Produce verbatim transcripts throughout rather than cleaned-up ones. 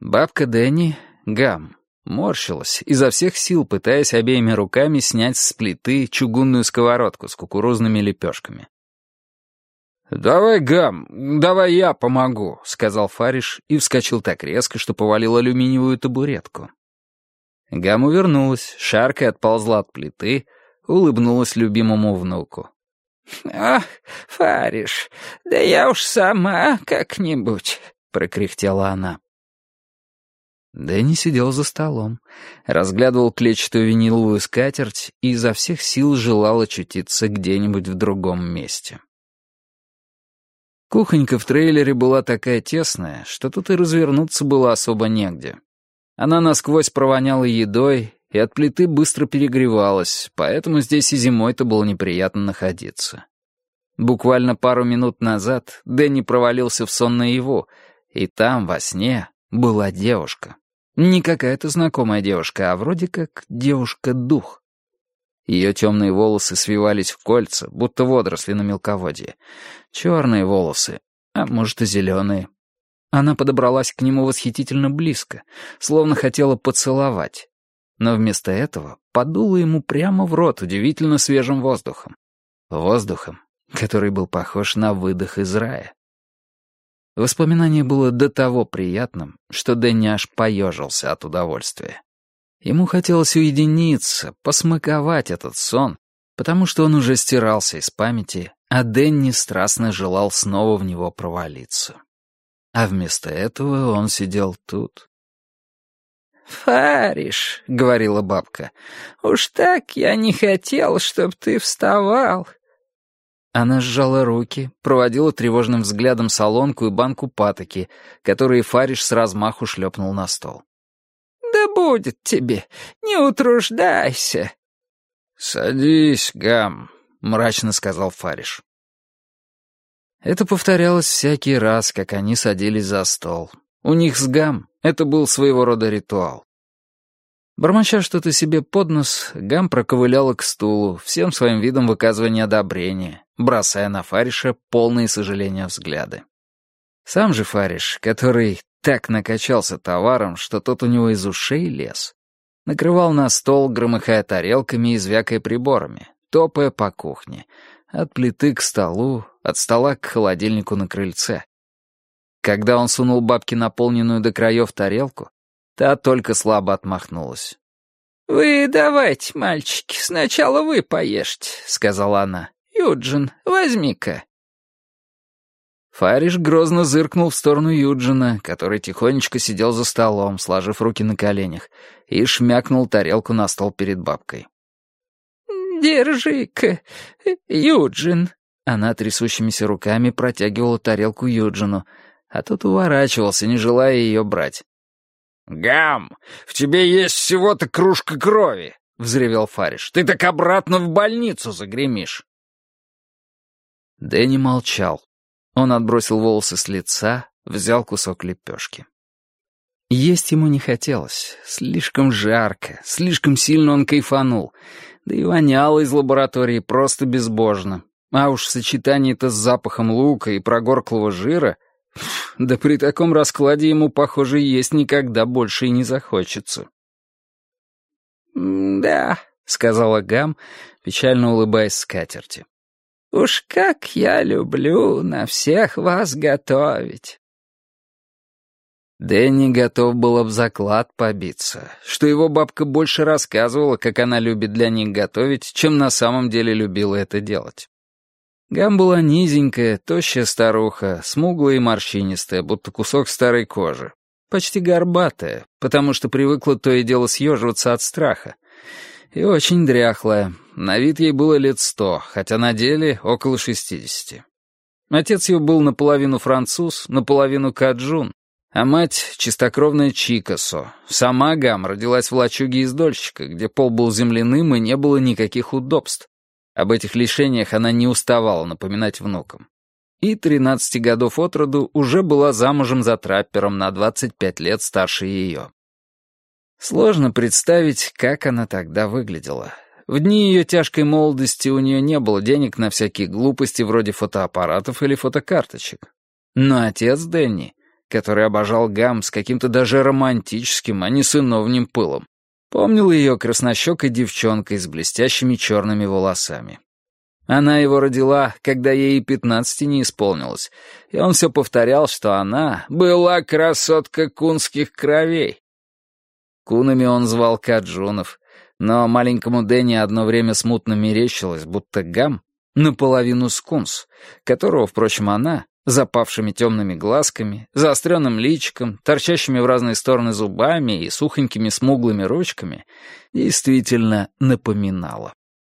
Бабка Дэнни, Гам, морщилась, изо всех сил пытаясь обеими руками снять с плиты чугунную сковородку с кукурузными лепешками. «Давай, Гам, давай я помогу», — сказал Фариш и вскочил так резко, что повалил алюминиевую табуретку. Гам увернулась, шаркой отползла от плиты, улыбнулась любимому внуку. «Ах, Фариш, да я уж сама как-нибудь», — прокряхтела она. Дэнни сидел за столом, разглядывал клетчатую виниловую скатерть и изо всех сил желал очутиться где-нибудь в другом месте. Кухонька в трейлере была такая тесная, что тут и развернуться было особо негде. Она насквозь провоняла едой и от плиты быстро перегревалась, поэтому здесь и зимой-то было неприятно находиться. Буквально пару минут назад Дэнни провалился в сон наяву, и там, во сне, была девушка. Не какая-то знакомая девушка, а вроде как девушка-дух. Ее темные волосы свивались в кольца, будто водоросли на мелководье. Черные волосы, а может и зеленые. Она подобралась к нему восхитительно близко, словно хотела поцеловать. Но вместо этого подула ему прямо в рот удивительно свежим воздухом. Воздухом, который был похож на выдох из рая. Воспоминание было до того приятным, что Дэнни аж поежился от удовольствия. Ему хотелось уединиться, посмаковать этот сон, потому что он уже стирался из памяти, а Дэнни страстно желал снова в него провалиться. А вместо этого он сидел тут. «Фариш», — говорила бабка, — «уж так я не хотел, чтоб ты вставал». Она сжала руки, проводила тревожным взглядом солонку и банку патоки, которые Фариш с размаху шлепнул на стол. «Да будет тебе, не утруждайся». «Садись, Гам», — мрачно сказал Фариш. Это повторялось всякий раз, как они садились за стол. У них с Гам это был своего рода ритуал. Бормоча что-то себе под нос, Гам проковыляла к стулу, всем своим видом выказывая неодобрение, бросая на Фариша полные сожаления взгляды. Сам же Фариш, который так накачался товаром, что тот у него из ушей лез, накрывал на стол, громыхая тарелками и звякая приборами, топая по кухне, от плиты к столу, от стола к холодильнику на крыльце. Когда он сунул бабке наполненную до краев тарелку, та только слабо отмахнулась. «Вы давайте, мальчики, сначала вы поешьте», — сказала она. «Юджин, возьми-ка». Фариш грозно зыркнул в сторону Юджина, который тихонечко сидел за столом, сложив руки на коленях, и шмякнул тарелку на стол перед бабкой. «Держи-ка, Юджин». Она трясущимися руками протягивала тарелку Юджину, а тот уворачивался, не желая ее брать. «Гам, в тебе есть всего-то кружка крови», — взревел Фариш. «Ты так обратно в больницу загремишь». Дэнни молчал. Он отбросил волосы с лица, взял кусок лепешки. Есть ему не хотелось. Слишком жарко, слишком сильно он кайфанул. Да и воняло из лаборатории просто безбожно. А уж сочетание-то с запахом лука и прогорклого жира... Да при таком раскладе ему, похоже, есть никогда больше и не захочется. «Да», — сказала Гам, печально улыбаясь скатерти. «Уж как я люблю на всех вас готовить». Дэнни готов был об заклад побиться, что его бабка больше рассказывала, как она любит для них готовить, чем на самом деле любила это делать. Гам была низенькая, тощая старуха, смуглая и морщинистая, будто кусок старой кожи. Почти горбатая, потому что привыкла то и дело съеживаться от страха. И очень дряхлая. На вид ей было лет сто, хотя на деле около шестидесяти. Отец ее был наполовину француз, наполовину каджун, а мать — чистокровная чикасо. Сама Гам родилась в лачуге издольщика, где пол был земляным и не было никаких удобств. Об этих лишениях она не уставала напоминать внукам. И тринадцати годов от роду уже была замужем за траппером на двадцать пять лет старше ее. Сложно представить, как она тогда выглядела. В дни ее тяжкой молодости у нее не было денег на всякие глупости вроде фотоаппаратов или фотокарточек. Но отец Дэнни, который обожал Гам с каким-то даже романтическим, а не сыновним пылом, помнил ее краснощекой девчонкой с блестящими черными волосами. Она его родила, когда ей и пятнадцати не исполнилось, и он все повторял, что она была красотка кунских кровей. Кунами он звал каджунов, но маленькому Дэнни одно время смутно мерещилось, будто Гам — наполовину скунс, которого, впрочем, она, запавшими темными глазками, заостренным личиком, торчащими в разные стороны зубами и сухонькими смуглыми ручками, действительно напоминала.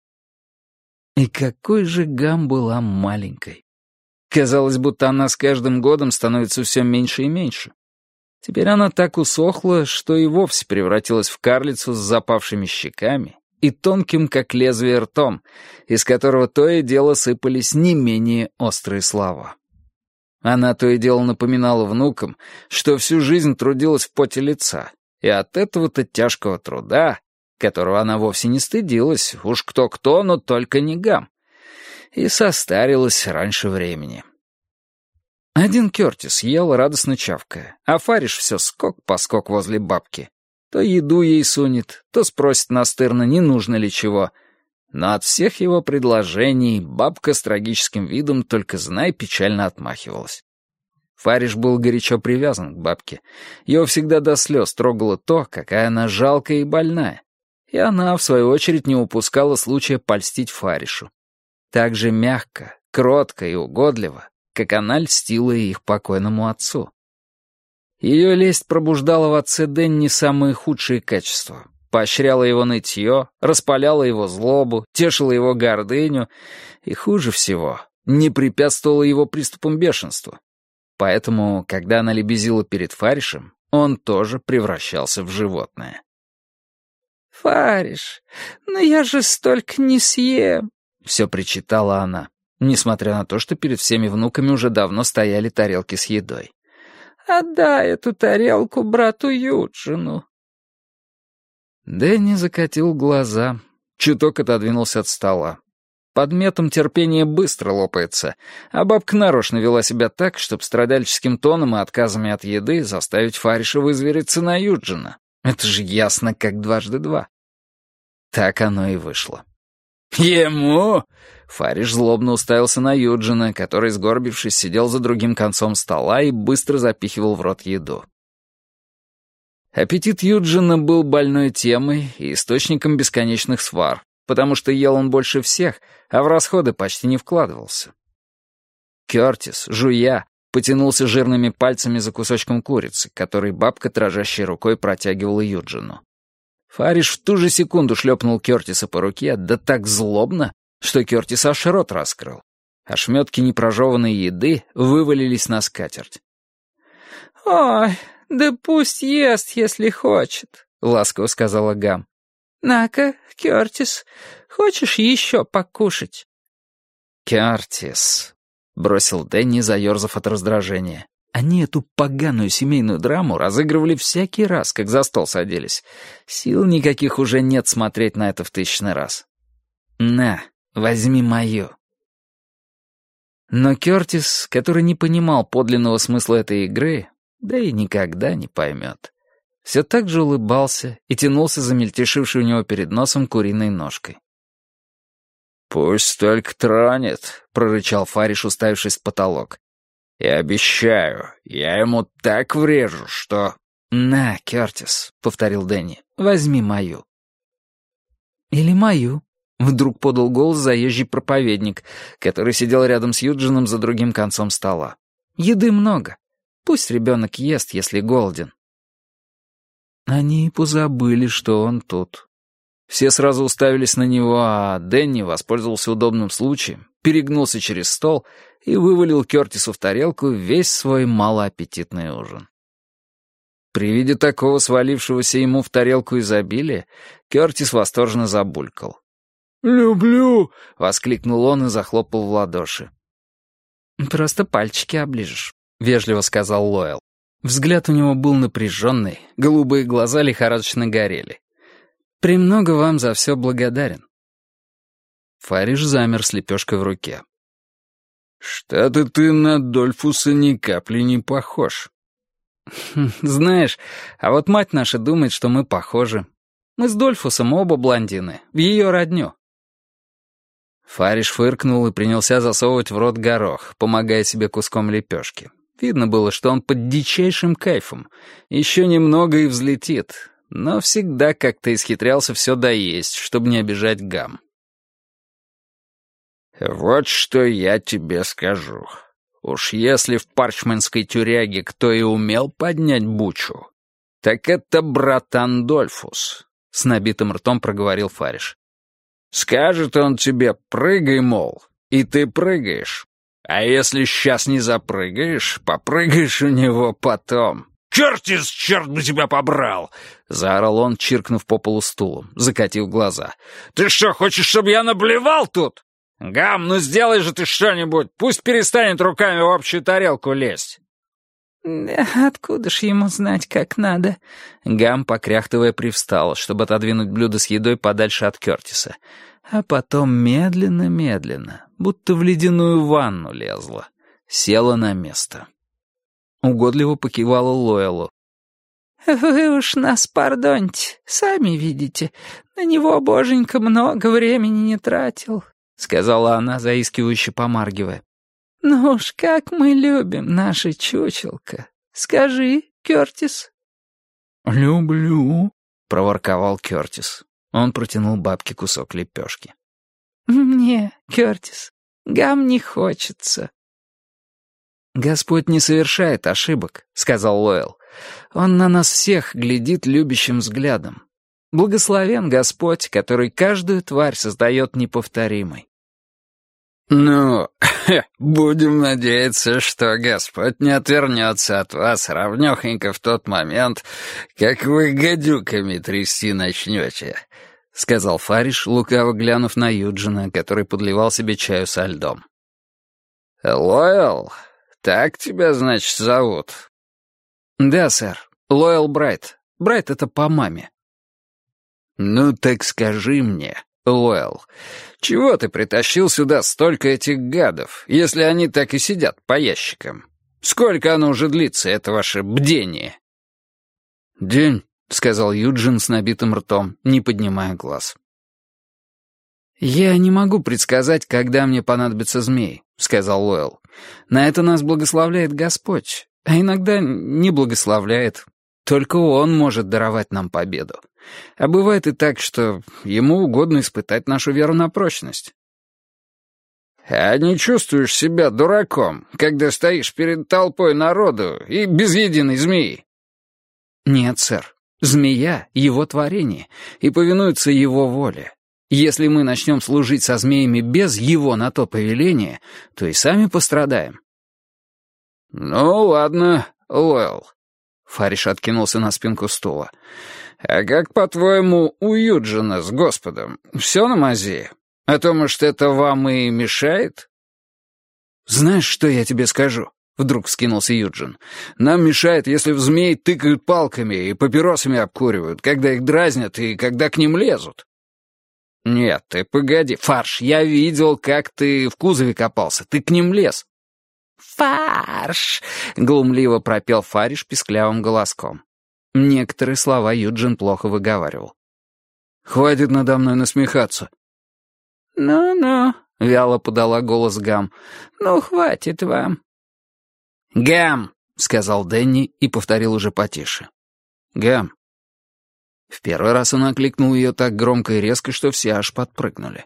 И какой же Гам была маленькой. Казалось, будто она с каждым годом становится все меньше и меньше. Теперь она так усохла, что и вовсе превратилась в карлицу с запавшими щеками и тонким, как лезвие, ртом, из которого то и дело сыпались не менее острые слова. Она то и дело напоминала внукам, что всю жизнь трудилась в поте лица, и от этого-то тяжкого труда, которого она вовсе не стыдилась, уж кто-кто, но только не Гам, и состарилась раньше времени. Один Кёртис ел, радостно чавкая, а Фариш все скок-поскок возле бабки. То еду ей сунет, то спросит настырно, не нужно ли чего. Но от всех его предложений бабка с трагическим видом только, знай, печально отмахивалась. Фариш был горячо привязан к бабке. Его всегда до слез трогало то, какая она жалкая и больная. И она, в свою очередь, не упускала случая польстить Фаришу. Так же мягко, кротко и угодливо, как она льстила их покойному отцу. Ее лесть пробуждала в отце Дэнни самые худшие качества. Поощряла его нытье, распаляла его злобу, тешила его гордыню и, хуже всего, не препятствовала его приступам бешенства. Поэтому, когда она лебезила перед Фаришем, он тоже превращался в животное. «Фариш, ну я же столько не съем», — все причитала она, несмотря на то, что перед всеми внуками уже давно стояли тарелки с едой. «Отдай эту тарелку брату Юджину». Дэнни закатил глаза, чуток отодвинулся от стола. Подметом терпение быстро лопается, а бабка нарочно вела себя так, чтобы страдальческим тоном и отказами от еды заставить Фариша вызвериться на Юджина. Это же ясно, как дважды два. Так оно и вышло. «Ему?» Фариш злобно уставился на Юджина, который, сгорбившись, сидел за другим концом стола и быстро запихивал в рот еду. Аппетит Юджина был больной темой и источником бесконечных свар, потому что ел он больше всех, а в расходы почти не вкладывался. Кёртис, жуя, потянулся жирными пальцами за кусочком курицы, который бабка дрожащей рукой протягивала Юджину. Фариш в ту же секунду шлепнул Кёртиса по руке, да так злобно, что Кёртис аж рот раскрыл. Ошметки непрожеванной еды вывалились на скатерть. «Ой, да пусть ест, если хочет», — ласково сказала Гам. «На-ка, Кёртис, хочешь еще покушать?» «Кёртис», — бросил Дэнни, заерзав от раздражения. Они эту поганую семейную драму разыгрывали всякий раз, как за стол садились. Сил никаких уже нет смотреть на это в тысячный раз. «На, возьми мою». Но Кёртис, который не понимал подлинного смысла этой игры, да и никогда не поймет, все так же улыбался и тянулся за мельтешившей у него перед носом куриной ножкой. «Пусть только тронет», — прорычал Фариш, уставившись в потолок. «Я обещаю, я ему так врежу, что...» «На, Кёртис», — повторил Дэнни, — «возьми мою». «Или мою», — вдруг подал голос заезжий проповедник, который сидел рядом с Юджином за другим концом стола. «Еды много. Пусть ребенок ест, если голоден». Они позабыли, что он тут. Все сразу уставились на него, а Дэнни воспользовался удобным случаем, перегнулся через стол и вывалил Кёртису в тарелку весь свой малоаппетитный ужин. При виде такого свалившегося ему в тарелку изобилия Кёртис восторженно забулькал. «Люблю!» — воскликнул он и захлопал в ладоши. «Просто пальчики оближешь», — вежливо сказал Лоэл. Взгляд у него был напряженный, голубые глаза лихорадочно горели. «Премного вам за все благодарен». Фариш замер с лепешкой в руке. «Что-то ты на Дольфуса ни капли не похож». Знаешь, а вот мать наша думает, что мы похожи. Мы с Дольфусом оба блондины, в ее родню». Фариш фыркнул и принялся засовывать в рот горох, помогая себе куском лепешки. Видно было, что он под дичайшим кайфом. Еще немного и взлетит, но всегда как-то исхитрялся все доесть, чтобы не обижать Гам. «Вот что я тебе скажу. Уж если в парчманской тюряге кто и умел поднять бучу, так это братан Дольфус», — с набитым ртом проговорил Фариш. «Скажет он тебе «прыгай», мол, и ты прыгаешь. А если сейчас не запрыгаешь, попрыгаешь у него потом». «Чертис, черт бы тебя побрал!» — заорал он, чиркнув по полу стулом, закатив глаза. «Ты что, хочешь, чтобы я наблевал тут? Гам, ну сделай же ты что-нибудь, пусть перестанет руками в общую тарелку лезть». «Откуда ж ему знать, как надо?» Гам, покряхтывая, привстала, чтобы отодвинуть блюдо с едой подальше от Кёртиса. А потом медленно-медленно, будто в ледяную ванну лезла, села на место. Угодливо покивала Лоэлу. «Вы уж нас пардоньте, сами видите. На него, боженька, много времени не тратил», — сказала она, заискивающе помаргивая. «Ну уж как мы любим наше чучелко. Скажи, Кёртис». «Люблю», — проворковал Кёртис. Он протянул бабке кусок лепешки. «Мне, Кёртис, Гам не хочется». «Господь не совершает ошибок», — сказал Лоэл. «Он на нас всех глядит любящим взглядом. Благословен Господь, который каждую тварь создает неповторимой». «Ну, будем надеяться, что Господь не отвернется от вас равнёхонько в тот момент, как вы гадюками трясти начнете», — сказал Фариш, лукаво глянув на Юджина, который подливал себе чаю со льдом. «Лоэл, так тебя, значит, зовут?» «Да, сэр. Лоэл Брайт. Брайт — это по маме». «Ну так скажи мне, Лоэл, чего ты притащил сюда столько этих гадов, если они так и сидят по ящикам? Сколько оно уже длится, это ваше бдение?» «День», — сказал Юджин с набитым ртом, не поднимая глаз. «Я не могу предсказать, когда мне понадобится змей», — сказал Лоэл. «На это нас благословляет Господь, а иногда не благословляет. Только Он может даровать нам победу. А бывает и так, что Ему угодно испытать нашу веру на прочность». «А не чувствуешь себя дураком, когда стоишь перед толпой народу и без единой змеи?» «Нет, сэр. Змея — Его творение, и повинуется Его воле. Если мы начнем служить со змеями без Его на то повеления, то и сами пострадаем». «Ну, ладно, Лоэл». Фариш откинулся на спинку стула. «А как, по-твоему, у Юджина с Господом? Все на мази? А то, может, это вам и мешает?» «Знаешь, что я тебе скажу?» — вдруг вскинулся Юджин. «Нам мешает, если в змей тыкают палками и папиросами обкуривают, когда их дразнят и когда к ним лезут». «Нет, ты погоди, Фарш, я видел, как ты в кузове копался, ты к ним лез». «Фарш!» — глумливо пропел Фариш писклявым голоском. Некоторые слова Юджин плохо выговаривал. «Хватит надо мной насмехаться». «Ну-ну», — вяло подала голос Гам. «Ну, хватит вам». «Гам!» — сказал Дэнни и повторил уже потише. «Гам». В первый раз он окликнул ее так громко и резко, что все аж подпрыгнули.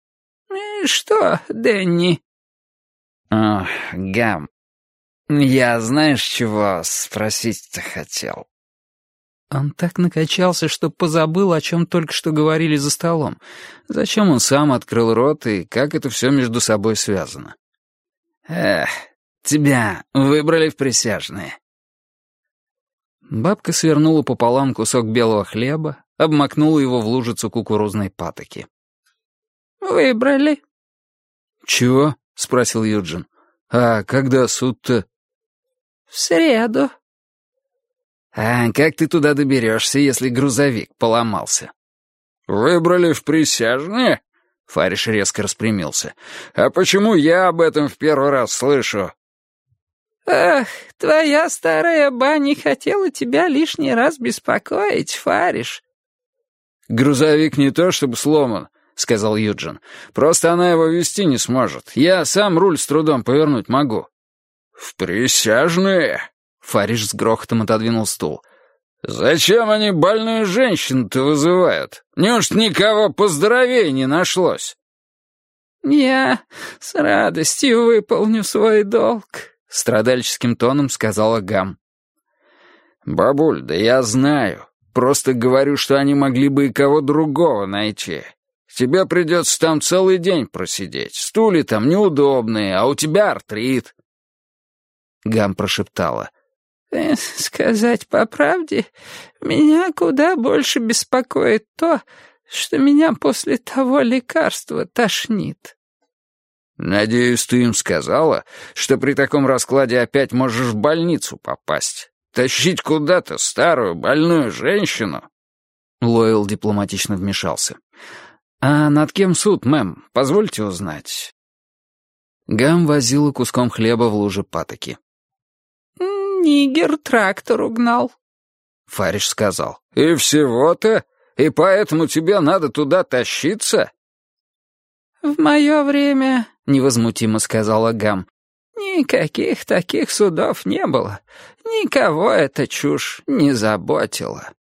«Что, Дэнни?» «Ох, Гам, я знаешь, чего спросить-то хотел?» Он так накачался, что позабыл, о чем только что говорили за столом. Зачем он сам открыл рот и как это все между собой связано? «Эх, тебя выбрали в присяжные». Бабка свернула пополам кусок белого хлеба, обмакнула его в лужицу кукурузной патоки. «Выбрали». «Чего?» — спросил Юджин. «А когда суд-то?» «В среду». «А как ты туда доберешься, если грузовик поломался?» «Выбрали в присяжные?» Фариш резко распрямился. «А почему я об этом в первый раз слышу?» «Ах, твоя старая ба не хотела тебя лишний раз беспокоить, Фариш». «Грузовик не то чтобы сломан», — сказал Юджин. «Просто она его вести не сможет. Я сам руль с трудом повернуть могу». «В присяжные?» — Фариш с грохотом отодвинул стул. «Зачем они больную женщину-то вызывают? Неужто никого поздоровее не нашлось?» «Я с радостью выполню свой долг», — страдальческим тоном сказала Гам. «Бабуль, да я знаю. Просто говорю, что они могли бы и кого другого найти. Тебе придется там целый день просидеть. Стулья там неудобные, а у тебя артрит». Гам прошептала. «Сказать по правде, меня куда больше беспокоит то, что меня после того лекарства тошнит». «Надеюсь, ты им сказала, что при таком раскладе опять можешь в больницу попасть. Тащить куда-то старую больную женщину?» Лойл дипломатично вмешался. «А над кем суд, мэм? Позвольте узнать». Гам возила куском хлеба в луже патоки. «Нигер трактор угнал», — Фариш сказал. «И всего-то? И поэтому тебе надо туда тащиться?» «В мое время», — невозмутимо сказала Гам, «никаких таких судов не было. Никого эта чушь не заботила».